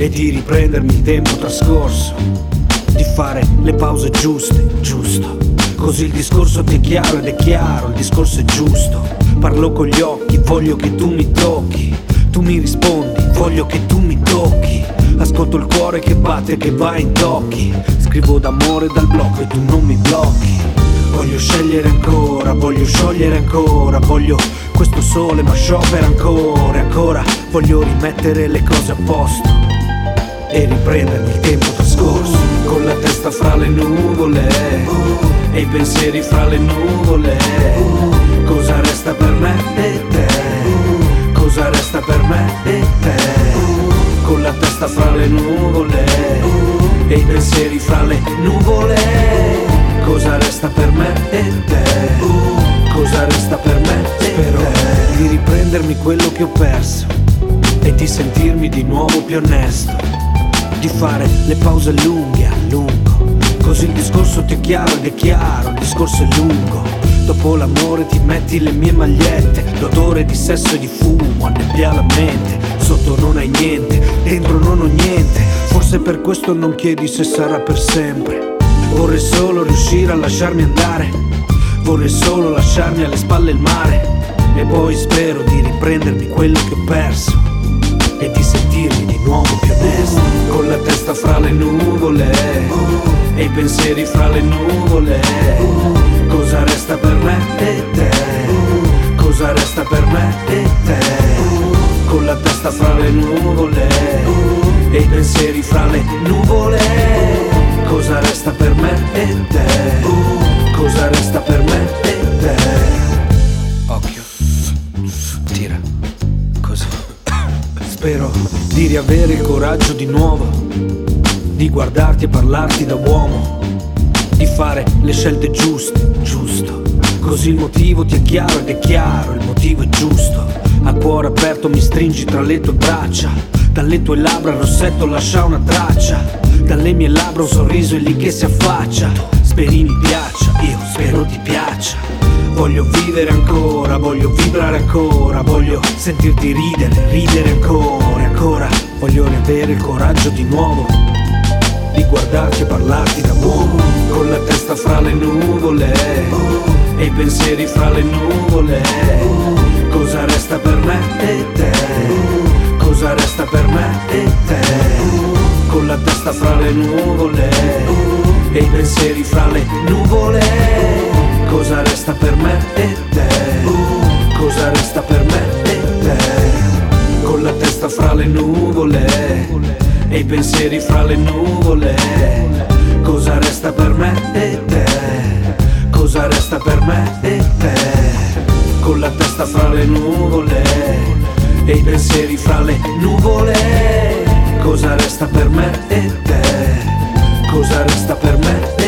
e di riprendermi il tempo trascorso, di fare le pause giuste, giusto. Così il discorso ti è chiaro ed è chiaro, il discorso è giusto. Parlo con gli occhi, voglio che tu mi tocchi. Tu mi rispondi, voglio che tu mi tocchi. Ascolto il cuore che batte e che va in tocchi. Scrivo d'amore dal blocco e tu non mi blocchi. Voglio scegliere ancora, voglio sciogliere ancora. Voglio questo sole ma sciopera ancora e ancora. Voglio rimettere le cose a posto e riprendermi il tempo trascorso. Con la testa fra le nuvole e i pensieri fra le nuvole. Cosa resta per me e te? Cosa resta per me e te? Con la testa fra le nuvole e i pensieri fra le nuvole. Cosa resta per me e te? Cosa resta per me e spero te? Di riprendermi quello che ho perso e di sentirmi di nuovo più onesto, di fare le pause lunghe a lungo. Così il discorso ti è chiaro ed è chiaro, il discorso è lungo. Dopo l'amore ti metti le mie magliette, l'odore di sesso e di fumo annebbia la mente. Sotto non hai niente, dentro non ho niente. Forse per questo non chiedi se sarà per sempre. Vorrei solo riuscire a lasciarmi andare, vorrei solo lasciarmi alle spalle il mare. E poi spero di riprendermi quello che ho perso e di sentirmi di nuovo più onesto. Con la testa fra le nuvole e i pensieri fra le nuvole. Cosa resta per me e te? Cosa resta per me e te? Con la testa fra le nuvole e i pensieri fra le nuvole. Cosa resta per me e te? Cosa resta per me e te? Occhio, tira, così. Spero di riavere il coraggio di nuovo, di guardarti e parlarti da uomo, di fare le scelte giuste, giusto. Così il motivo ti è chiaro ed è chiaro, il motivo è giusto. A cuore aperto mi stringi tra le tue braccia, dalle tue labbra il rossetto lascia una traccia, dalle mie labbra un sorriso è lì che si affaccia. Speri mi piaccia, io spero ti piaccia. Voglio vivere ancora, voglio vibrare ancora, voglio sentirti ridere, ridere ancora e ancora. Voglio riavere il coraggio di nuovo, di guardarti e parlarti da uomo. Con la testa fra le nuvole e i pensieri fra le nuvole. Cosa resta per me e te? Cosa resta per me e te? Con la testa fra le nuvole e i pensieri fra le nuvole. Cosa resta per me e te? Cosa resta per me e te? Con la testa fra le nuvole e i pensieri fra le nuvole. Cosa resta per me e te? Cosa resta per me e te? Con la testa fra le nuvole e i pensieri fra le nuvole. Cosa resta per me e te? Cosa resta per me e te?